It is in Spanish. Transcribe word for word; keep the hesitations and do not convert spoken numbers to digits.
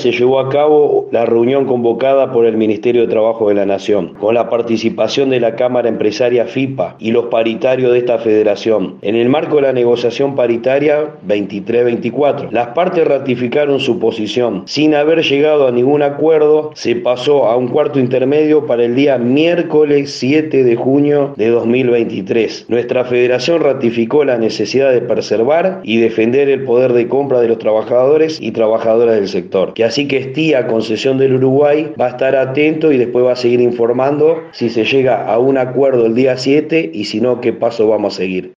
Se llevó a cabo la reunión convocada por el Ministerio de Trabajo de la Nación, con la participación de la Cámara Empresaria FIPA y los paritarios de esta federación. En el marco de la negociación paritaria veintitrés veinticuatro, las partes ratificaron su posición. Sin haber llegado a ningún acuerdo, se pasó a un cuarto intermedio para el día miércoles siete de junio de dos mil veintitrés. Nuestra federación ratificó la necesidad de preservar y defender el poder de compra de los trabajadores y trabajadoras del sector. Que así que Estía, Concesión del Uruguay, va a estar atento y después va a seguir informando si se llega a un acuerdo el día siete y si no, qué paso vamos a seguir.